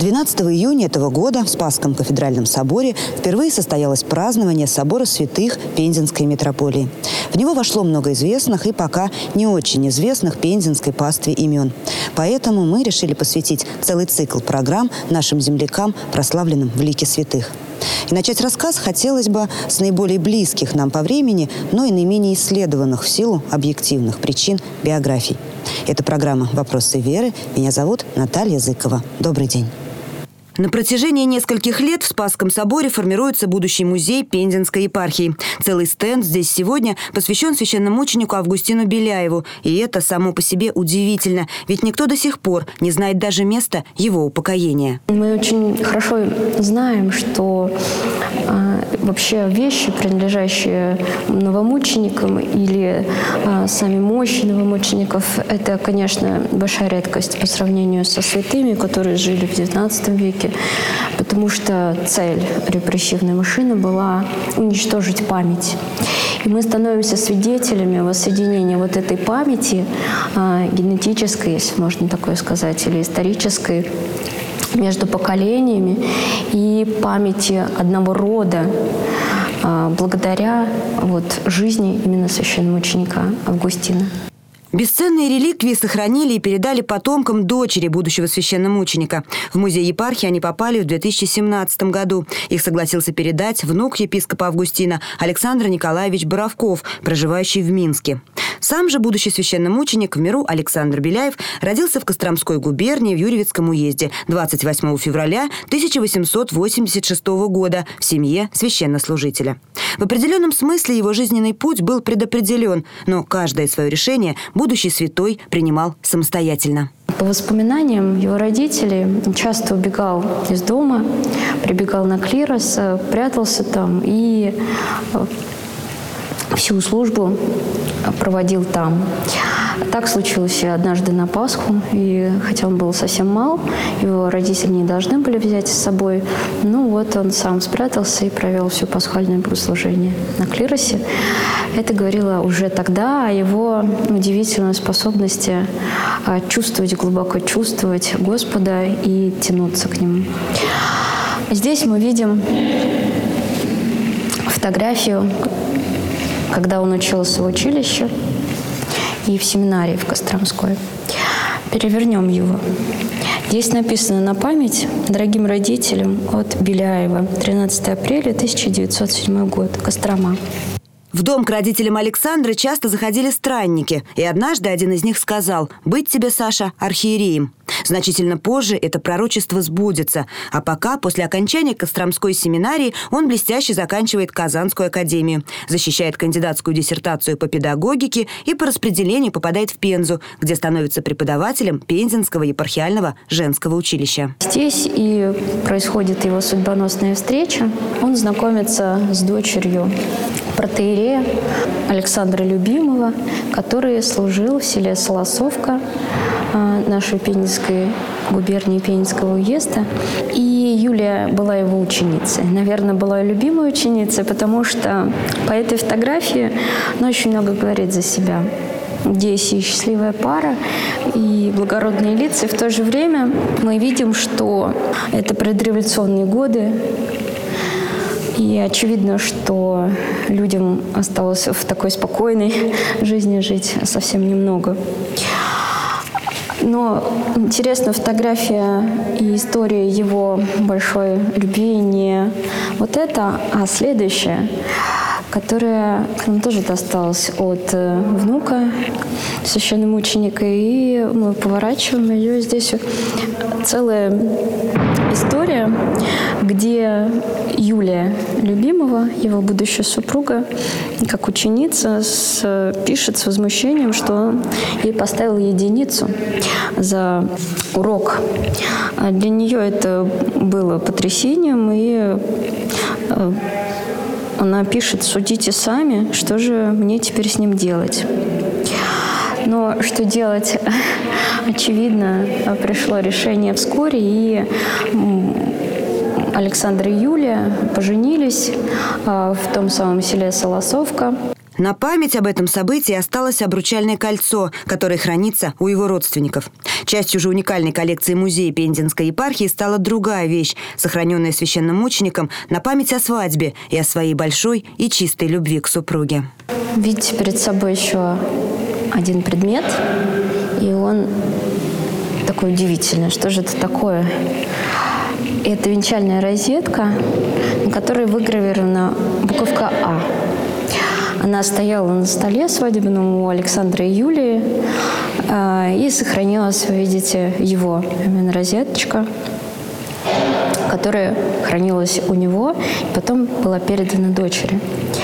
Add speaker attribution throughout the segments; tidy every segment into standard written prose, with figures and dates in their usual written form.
Speaker 1: 12 июня этого года в Спасском кафедральном соборе впервые состоялось празднование собора святых Пензенской митрополии. В него вошло много известных и пока не очень известных пензенской пастве имен. Поэтому мы решили посвятить целый цикл программ нашим землякам, прославленным в лике святых. И начать рассказ хотелось бы с наиболее близких нам по времени, но и наименее исследованных в силу объективных причин биографий. Это программа «Вопросы веры». Меня зовут Наталья Зыкова. Добрый день. На протяжении нескольких лет в Спасском соборе формируется будущий музей Пензенской епархии. Целый стенд здесь сегодня посвящен священномученику Августину Беляеву. И это само по себе удивительно, ведь никто до сих пор не знает даже места его упокоения.
Speaker 2: Мы очень хорошо знаем, что вообще вещи, принадлежащие новомученикам или сами мощи новомучеников, это, конечно, большая редкость по сравнению со святыми, которые жили в XIX веке. Потому что цель репрессивной машины была уничтожить память. И мы становимся свидетелями воссоединения вот этой памяти, генетической, если можно такое сказать, или исторической, между поколениями и памяти одного рода, благодаря жизни именно священномученика Августина.
Speaker 1: Бесценные реликвии сохранили и передали потомкам дочери будущего священномученика. В музей епархии они попали в 2017 году. Их согласился передать внук епископа Августина Александр Николаевич Боровков, проживающий в Минске. Сам же будущий священномученик в миру Александр Беляев родился в Костромской губернии в Юрьевицком уезде 28 февраля 1886 года в семье священнослужителя. В определенном смысле его жизненный путь был предопределен, но каждое свое решение будущий святой принимал самостоятельно.
Speaker 2: По воспоминаниям его родителей, он часто убегал из дома, прибегал на клирос, прятался там и всю службу проводил там. Так случилось и однажды на Пасху, и хотя он был совсем мал, его родители не должны были взять с собой, он сам спрятался и провел все пасхальное богослужение на клиросе. Это говорило уже тогда о его удивительной способности глубоко чувствовать Господа и тянуться к Нему. Здесь мы видим фотографию, когда он учился в училище и в семинарии в Костромской. Перевернем его. Здесь написано на память дорогим родителям от Беляева. 13 апреля 1907 год. Кострома.
Speaker 1: В дом к родителям Александра часто заходили странники, и однажды один из них сказал: «Быть тебе, Саша, архиереем». Значительно позже это пророчество сбудется, а пока, после окончания Костромской семинарии, он блестяще заканчивает Казанскую академию, защищает кандидатскую диссертацию по педагогике и по распределению попадает в Пензу, где становится преподавателем Пензенского епархиального женского училища.
Speaker 2: Здесь и происходит его судьбоносная встреча. Он знакомится с дочерью протоиерея Александра Любимого, который служил в селе Солосовка нашей Пензенской губернии Пензенского уезда. И Юлия была его ученицей. Наверное, была любимой ученицей, потому что по этой фотографии она очень много говорит за себя. Здесь и счастливая пара, и благородные лица. И в то же время мы видим, что это предреволюционные годы. И очевидно, что людям осталось в такой спокойной жизни жить совсем немного. Но интересна фотография и история его большой любви не вот это, а следующее, которое к нам тоже досталось от внука священномученика. И мы поворачиваем ее. Здесь целая история, где Юлия Любимова, его будущая супруга, как ученица, пишет с возмущением, что он ей поставил единицу за урок. Для нее это было потрясением, и она пишет: «Судите сами, что же мне теперь с ним делать?» Но что делать? Очевидно, пришло решение вскоре, и Александр и Юлия поженились в том самом селе Солосовка.
Speaker 1: На память об этом событии осталось обручальное кольцо, которое хранится у его родственников. Частью же уникальной коллекции музея Пензенской епархии стала другая вещь, сохраненная священномучеником на память о свадьбе и о своей большой и чистой любви к супруге.
Speaker 2: Видите перед собой еще один предмет, и он такой удивительный. Что же это такое? Это венчальная розетка, на которой выгравирована буковка «А». Она стояла на столе свадебном у Александра и Юлии, и сохранилась, вы видите, его именно розеточка, которая хранилась у него, и потом была передана дочери.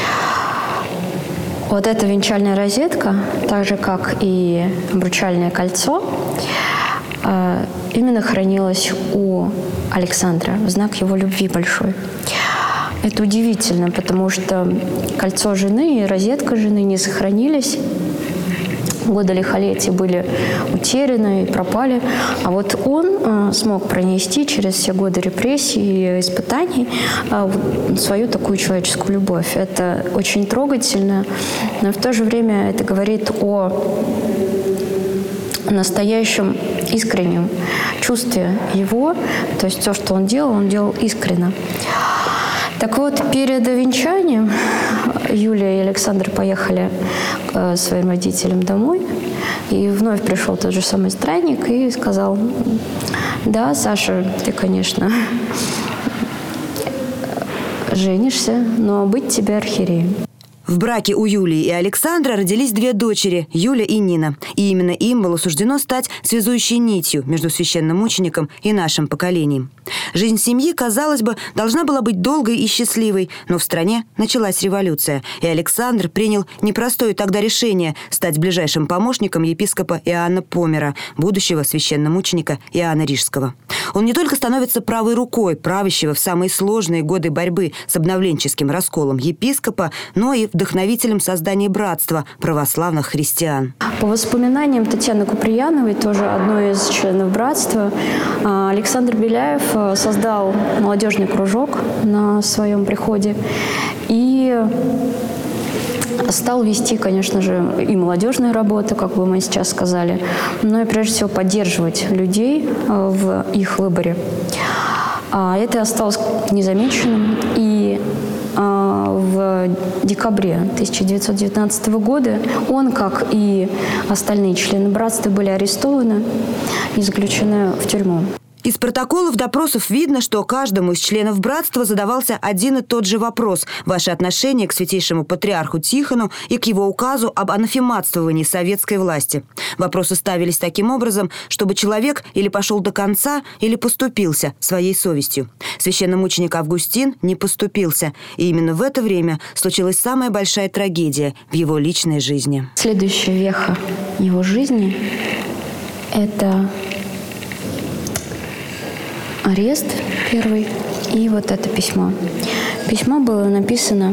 Speaker 2: Вот эта венчальная розетка, так же, как и обручальное кольцо, именно хранилась у Александра в знак его любви большой. Это удивительно, потому что кольцо жены и розетка жены не сохранились. Годы лихолетия были утеряны и пропали. А вот он смог пронести через все годы репрессий и испытаний свою такую человеческую любовь. Это очень трогательно, но в то же время это говорит о настоящем искреннем чувстве его. То есть все, что он делал искренне. Так вот, перед венчанием Юлия и Александр поехали к своим родителям домой. И вновь пришел тот же самый странник и сказал: да, Саша, ты, конечно, женишься, но быть тебе архиереем.
Speaker 1: В браке у Юлии и Александра родились две дочери – Юля и Нина. И именно им было суждено стать связующей нитью между священномучеником и нашим поколением. Жизнь семьи, казалось бы, должна была быть долгой и счастливой, но в стране началась революция, и Александр принял непростое тогда решение стать ближайшим помощником епископа Иоанна Помера, будущего священномученика Иоанна Рижского. Он не только становится правой рукой правящего в самые сложные годы борьбы с обновленческим расколом епископа, но и вдохновителем создания братства православных христиан.
Speaker 2: По воспоминаниям Татьяны Куприяновой, тоже одной из членов братства, Александр Беляев создал молодежный кружок на своем приходе и стал вести, конечно же, и молодежную работу, как бы мы сейчас сказали, но и прежде всего поддерживать людей в их выборе. Это осталось незамеченным, и в декабре 1919 года он, как и остальные члены братства, были арестованы и заключены в тюрьму.
Speaker 1: Из протоколов допросов видно, что каждому из членов братства задавался один и тот же вопрос – ваше отношение к святейшему патриарху Тихону и к его указу об анафематствовании советской власти. Вопросы ставились таким образом, чтобы человек или пошел до конца, или поступился своей совестью. Священномученик Августин не поступился, и именно в это время случилась самая большая трагедия в его личной жизни.
Speaker 2: Следующая веха его жизни – это арест первый и вот это письмо. Письмо было написано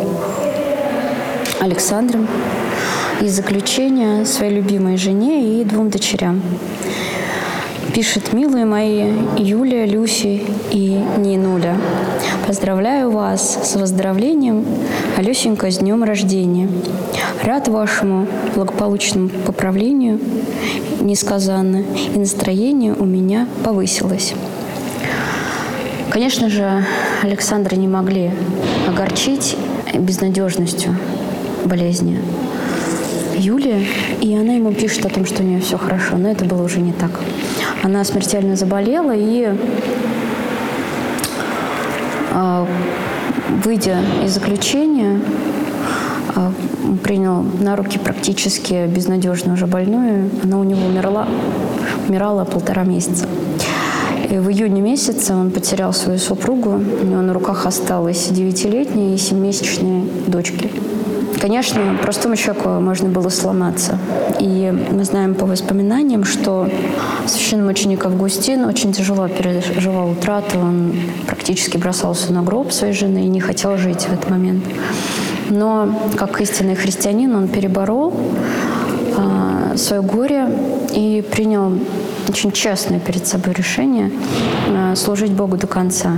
Speaker 2: Александром из заключения своей любимой жене и двум дочерям. Пишет: «Милые мои Юлия, Люси и Нинуля, поздравляю вас с выздоровлением, а Люсенька с днем рождения. Рад вашему благополучному поправлению несказанно, и настроение у меня повысилось». Конечно же, Александра не могли огорчить безнадежностью болезни Юлии, и она ему пишет о том, что у нее все хорошо, но это было уже не так. Она смертельно заболела и, выйдя из заключения, принял на руки практически безнадежно уже больную. Она у него умирала 1,5 месяца. И в июне месяце он потерял свою супругу. У него на руках осталось 9-летние и 7-месячные дочки. Конечно, простому человеку можно было сломаться. И мы знаем по воспоминаниям, что священномученик Августин очень тяжело переживал утрату. Он практически бросался на гроб своей жены и не хотел жить в этот момент. Но, как истинный христианин, он переборол свое горе и принял очень честное перед собой решение служить Богу до конца.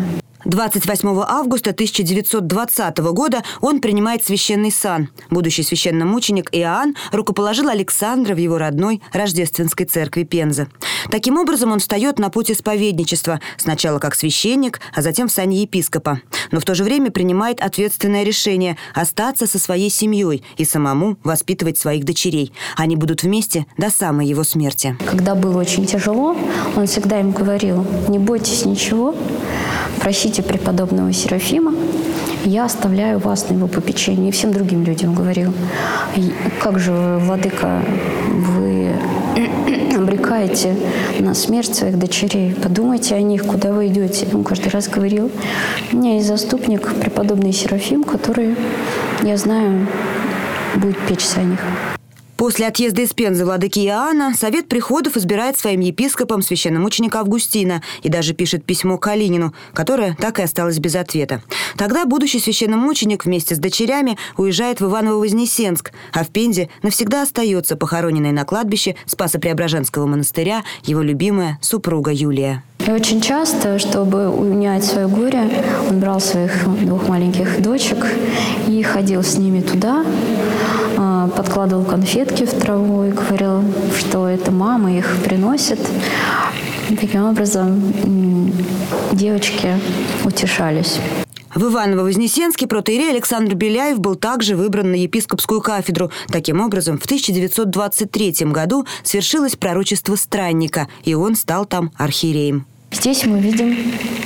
Speaker 1: 28 августа 1920 года он принимает священный сан. Будущий священномученик Иоанн рукоположил Александра в его родной Рождественской церкви Пензы. Таким образом, он встает на путь исповедничества, сначала как священник, а затем в сане епископа. Но в то же время принимает ответственное решение – остаться со своей семьей и самому воспитывать своих дочерей. Они будут вместе до самой его смерти.
Speaker 2: Когда было очень тяжело, он всегда им говорил: не бойтесь ничего, просите преподобного Серафима, я оставляю вас на его попечение. И всем другим людям говорил: как же, владыка, вы обрекаете на смерть своих дочерей, подумайте о них, куда вы идете. Он каждый раз говорил: у меня есть заступник, преподобный Серафим, который, я знаю, будет печься о них.
Speaker 1: После отъезда из Пензы владыки Иоанна Совет приходов избирает своим епископом священномученика Августина и даже пишет письмо Калинину, которое так и осталось без ответа. Тогда будущий священномученик вместе с дочерями уезжает в Иваново-Вознесенск, а в Пензе навсегда остается похороненной на кладбище Спасо-Преображенского монастыря его любимая супруга Юлия.
Speaker 2: И очень часто, чтобы унять свое горе, он брал своих двух маленьких дочек и ходил с ними туда, подкладывал конфетки в траву и говорил, что это мама их приносит. И таким образом девочки утешались.
Speaker 1: В Иваново-Вознесенске протоиерей Александр Беляев был также выбран на епископскую кафедру. Таким образом, в 1923 году свершилось пророчество странника, и он стал там архиереем.
Speaker 2: Здесь мы видим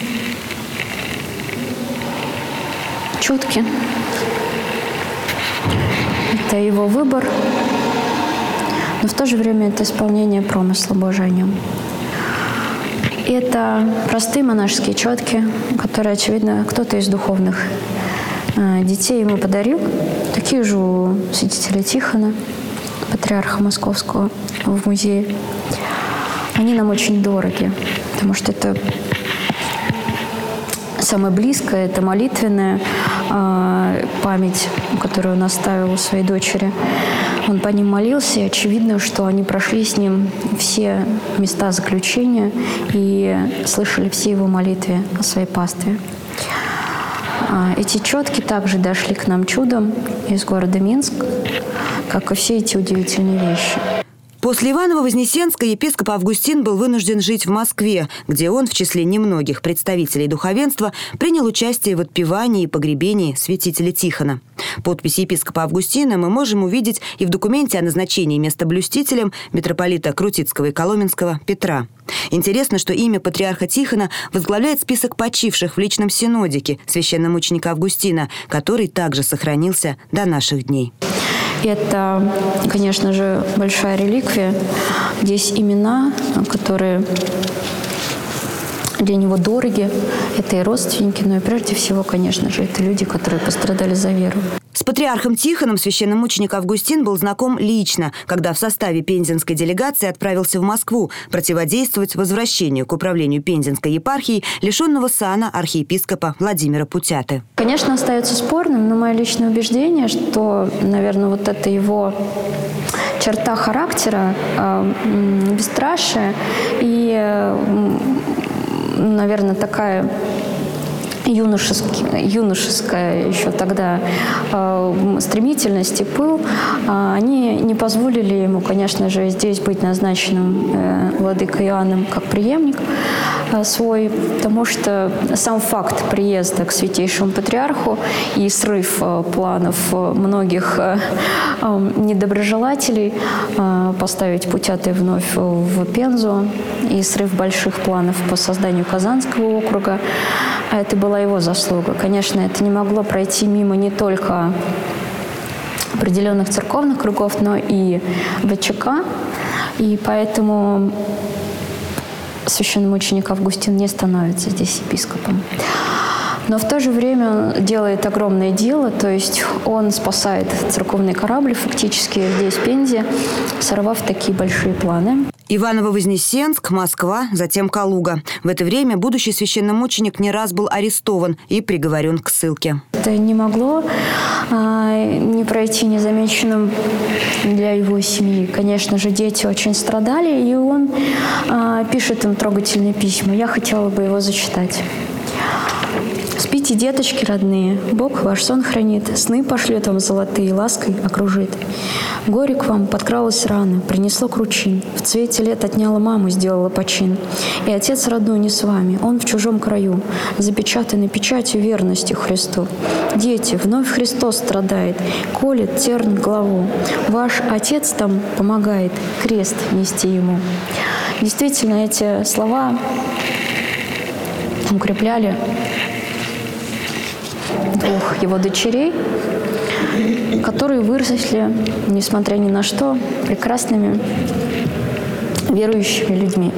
Speaker 2: четки. Это его выбор, но в то же время это исполнение промысла Божия о нем. Это простые монашеские четки, которые, очевидно, кто-то из духовных детей ему подарил. Такие же у святителя Тихона, патриарха Московского, в музее. Они нам очень дороги, потому что это самое близкое, это молитвенная память, которую он оставил у своей дочери. Он по ним молился, и очевидно, что они прошли с ним все места заключения и слышали все его молитвы о своей пастве. Эти четки также дошли к нам чудом из города Минск, как и все эти удивительные вещи.
Speaker 1: После Иваново-Вознесенска епископ Августин был вынужден жить в Москве, где он в числе немногих представителей духовенства принял участие в отпевании и погребении святителя Тихона. Подпись епископа Августина мы можем увидеть и в документе о назначении местоблюстителем митрополита Крутицкого и Коломенского Петра. Интересно, что имя патриарха Тихона возглавляет список почивших в личном синодике священномученика Августина, который также сохранился до наших дней.
Speaker 2: Это, конечно же, большая реликвия. Здесь имена, которые для него дороги. Это и родственники, но и прежде всего, конечно же, это люди, которые пострадали за веру.
Speaker 1: С патриархом Тихоном священномученик Августин был знаком лично, когда в составе пензенской делегации отправился в Москву противодействовать возвращению к управлению Пензенской епархией лишенного сана архиепископа Владимира Путяты.
Speaker 2: Конечно, остается спорным, но мое личное убеждение, что, наверное, вот это его черта характера, бесстрашие и, наверное, такая юношеская еще тогда стремительность и пыл, они не позволили ему, конечно же, здесь быть назначенным владыкой Иоанном как преемник свой, потому что сам факт приезда к святейшему патриарху и срыв планов многих недоброжелателей поставить Путяты вновь в Пензу и срыв больших планов по созданию Казанского округа, это была его заслуга. Конечно, это не могло пройти мимо не только определенных церковных кругов, но и ВЧК. И поэтому священномученик Августин не становится здесь епископом. Но в то же время он делает огромное дело, то есть он спасает церковный корабль фактически здесь, в Пензе, сорвав такие большие планы.
Speaker 1: Иваново-Вознесенск, Москва, затем Калуга. В это время будущий священномученик не раз был арестован и приговорен к ссылке.
Speaker 2: Это не могло не пройти незамеченным для его семьи. Конечно же, дети очень страдали, и он пишет им трогательные письма. Я хотела бы его зачитать. Спите, деточки родные, Бог ваш сон хранит, сны пошлет вам золотые, лаской окружит. Горе к вам подкралось рано, принесло кручин, в цвете лет отняло маму, сделала почин. И отец родной не с вами, он в чужом краю, запечатанный печатью верности Христу. Дети, вновь Христос страдает, колет, тернет главу. Ваш отец там помогает крест нести ему. Действительно, эти слова укрепляли двух его дочерей, которые выросли, несмотря ни на что, прекрасными верующими людьми.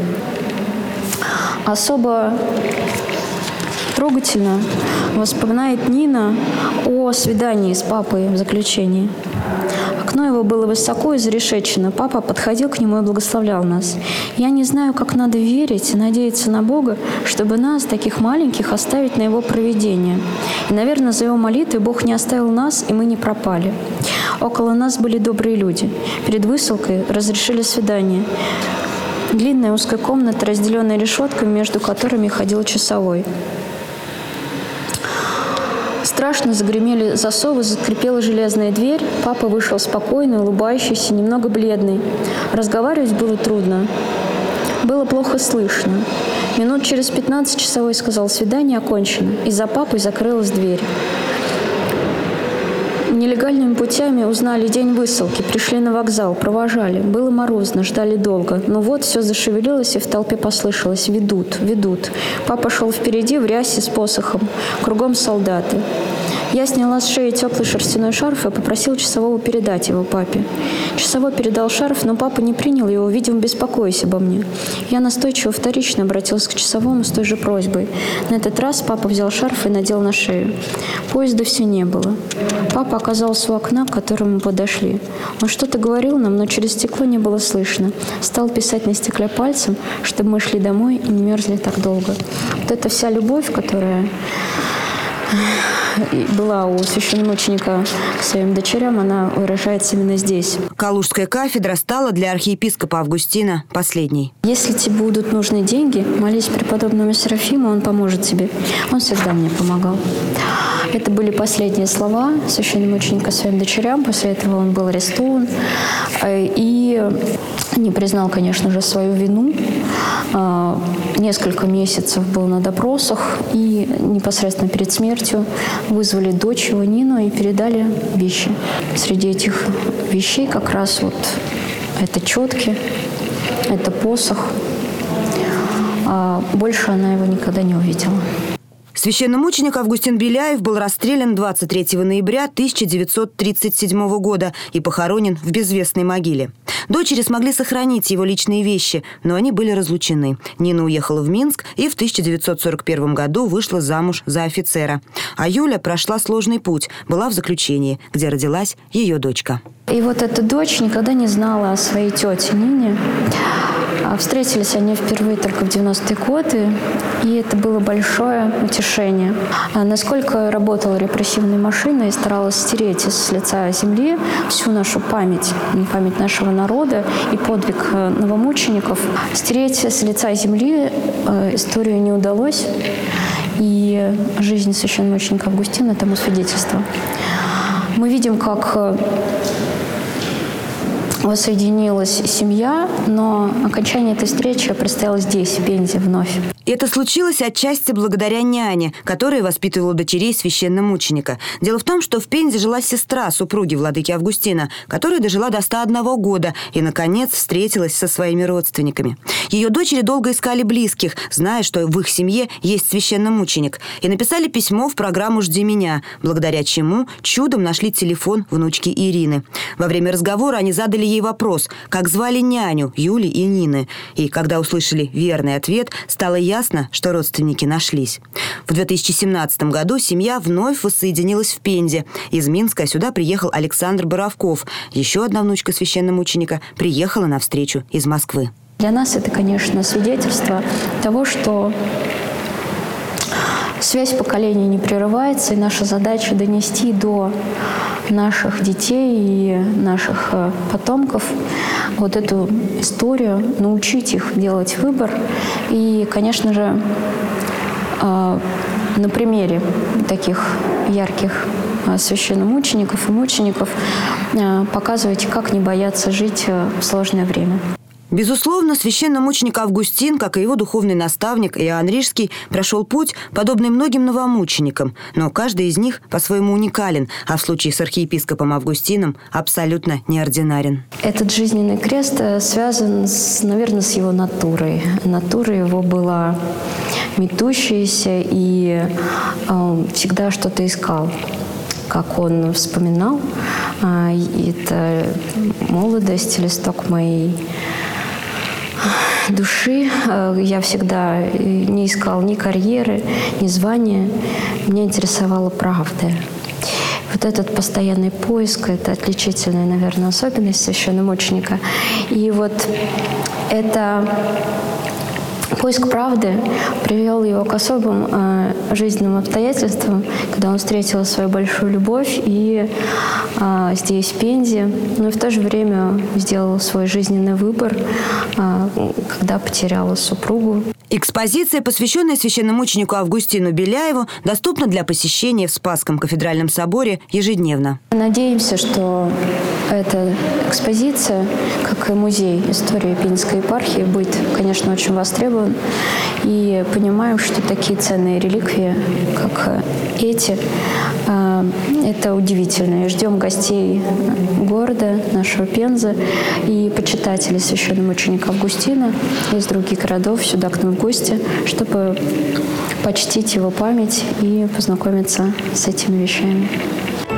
Speaker 2: Особо трогательно вспоминает Нина о свидании с папой в заключении. Окно его было высоко и зарешечено. Папа подходил к нему и благословлял нас. Я не знаю, как надо верить и надеяться на Бога, чтобы нас, таких маленьких, оставить на Его провидение. И, наверное, за Его молитвой Бог не оставил нас, и мы не пропали. Около нас были добрые люди. Перед высылкой разрешили свидание. Длинная узкая комната, разделенная решетками, между которыми ходил часовой. Страшно загремели засовы, заскрипела железная дверь. Папа вышел спокойный, улыбающийся, немного бледный. Разговаривать было трудно. Было плохо слышно. Минут через 15 часовой сказал: «Свидание окончено». И за папой закрылась дверь. Нелегальными путями узнали день высылки, пришли на вокзал, провожали. Было морозно, ждали долго. Но вот все зашевелилось, и в толпе послышалось: «Ведут, ведут». Папа шел впереди в рясе с посохом. Кругом солдаты. Я сняла с шеи теплый шерстяной шарф и попросила часового передать его папе. Часовой передал шарф, но папа не принял его, видимо, беспокоясь обо мне. Я настойчиво вторично обратилась к часовому с той же просьбой. На этот раз папа взял шарф и надел на шею. Поезда все не было. Папа оказался у окна, к которому мы подошли. Он что-то говорил нам, но через стекло не было слышно. Стал писать на стекле пальцем, чтобы мы шли домой и не мерзли так долго. Вот эта вся любовь, которая была у священномученика к своим дочерям, она выражается именно здесь.
Speaker 1: Калужская кафедра стала для архиепископа Августина последней.
Speaker 2: Если тебе будут нужны деньги, молись преподобному Серафиму, он поможет тебе. Он всегда мне помогал. Это были последние слова священномученика своим дочерям. После этого он был арестован и не признал, конечно же, свою вину. Несколько месяцев был на допросах, и непосредственно перед смертью вызвали дочь его Нину и передали вещи. Среди этих вещей как раз вот это четки, это посох. Больше она его никогда не увидела.
Speaker 1: Священномученик Августин Беляев был расстрелян 23 ноября 1937 года и похоронен в безвестной могиле. Дочери смогли сохранить его личные вещи, но они были разлучены. Нина уехала в Минск и в 1941 году вышла замуж за офицера. А Юля прошла сложный путь, была в заключении, где родилась ее дочка.
Speaker 2: И вот эта дочь никогда не знала о своей тете Нине. Встретились они впервые только в 90-е годы, и это было большое утешение. Насколько работала репрессивная машина и старалась стереть с лица земли всю нашу память, память нашего народа и подвиг новомучеников. Стереть с лица земли историю не удалось, и жизнь священномученика Августина тому свидетельство. Мы видим, как воссоединилась семья, но окончание этой встречи предстояло здесь, в Пензе, вновь.
Speaker 1: Это случилось отчасти благодаря няне, которая воспитывала дочерей священномученика. Дело в том, что в Пензе жила сестра супруги владыки Августина, которая дожила до 101 года и, наконец, встретилась со своими родственниками. Ее дочери долго искали близких, зная, что в их семье есть священномученик, и написали письмо в программу «Жди меня», благодаря чему чудом нашли телефон внучки Ирины. Во время разговора они задали ей вопрос, как звали няню Юли и Нины. И когда услышали верный ответ, стало ясно, что родственники нашлись. В 2017 году семья вновь воссоединилась в Пензе. Из Минска сюда приехал Александр Боровков. Еще одна внучка священномученика приехала навстречу из Москвы.
Speaker 2: Для нас это, конечно, свидетельство того, что связь поколений не прерывается, и наша задача донести до наших детей и наших потомков вот эту историю, научить их делать выбор и, конечно же, на примере таких ярких священномучеников и мучеников показывать, как не бояться жить в сложное время.
Speaker 1: Безусловно, священномученик Августин, как и его духовный наставник Иоанн Рижский, прошел путь, подобный многим новомученикам, но каждый из них по-своему уникален, а в случае с архиепископом Августином абсолютно неординарен.
Speaker 2: Этот жизненный крест связан, наверное, с его натурой. Натура его была метущаяся и всегда что-то искал. Как он вспоминал, это молодость, листок моей души. Я всегда не искал ни карьеры, ни звания. Меня интересовала правда. Вот этот постоянный поиск – это отличительная, наверное, особенность священномученика. И вот это поиск правды привел его к особым жизненным обстоятельствам, когда он встретил свою большую любовь и здесь, в Пензе, но и в то же время сделал свой жизненный выбор, когда потеряла супругу.
Speaker 1: Экспозиция, посвященная священномученику Августину Беляеву, доступна для посещения в Спасском кафедральном соборе ежедневно.
Speaker 2: Надеемся, что эта экспозиция, как и музей истории Пензенской епархии, будет, конечно, очень востребован. И понимаем, что такие ценные реликвии, как эти, это удивительно. И ждем гостей города, нашего Пензы, и почитателей священномученика Августина из других городов сюда к нам в гости, чтобы почтить его память и познакомиться с этими вещами.